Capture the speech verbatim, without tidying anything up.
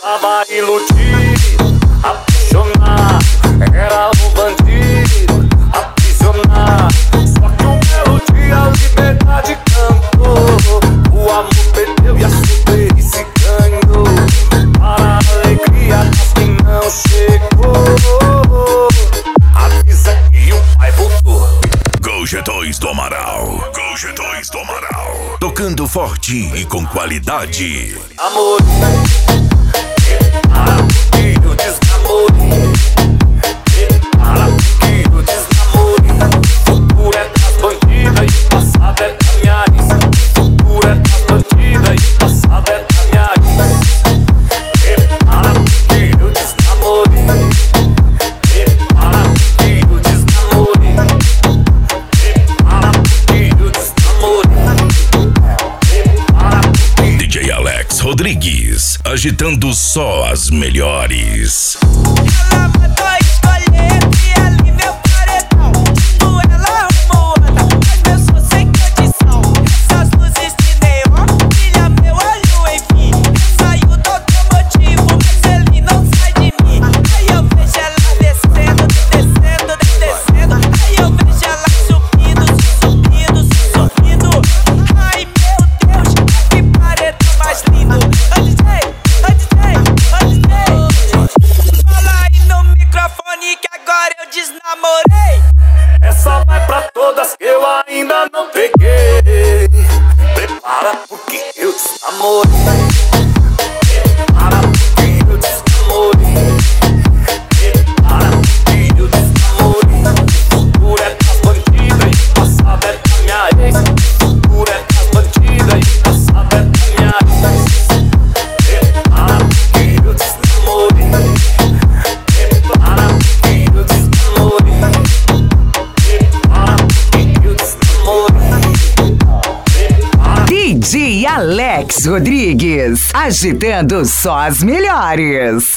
Tava iludido, apaixonado, era um bandido, aprisionado. Só que um belo dia a liberdade cantou, o amor perdeu e a sua se ganhou. Para a alegria das que não chegou, avisa que o pai voltou. Gol G dois do Amaral, Gol G dois do Amaral, tocando forte e com qualidade. Amor, para que eu desnamore, para que eu desnamore. Futuro é das bandidas e passado é da minha risa. Futuro é das bandidas e passado é da minha risa. Para que eu desnamore, para que eu desnamore, para que eu desnamore. D J Alex Rodrigues, agitando só as melhores. Ela mandou escolher e ali meu paredão. Tu ela arrumou anda, mas meu som sem condição. Essas luzes de neon brilha meu olho, enfim. Saiu do automotivo, mas ele não sai de mim. Aí eu vejo ela descendo, descendo, descendo. Aí eu vejo ela subindo, subindo, subindo. Ai meu Deus, que paredão mais lindo. Ô D J, ô D J, ô D J, fala aí no microfone que agora eu desnamorei. Essa vai pra todas que eu ainda não peguei. Prepara porque eu desnamorei. Prepara porque eu desnamorei. Prepara porque eu desnamorei. Futuro é das bandidas e passado é da minha ex. Futuro é das bandidas e passado é da minha ex. Prepara porque eu desnamorei. Prepara porque eu desnamorei. D J Alex Rodrigues, agitando só as melhores.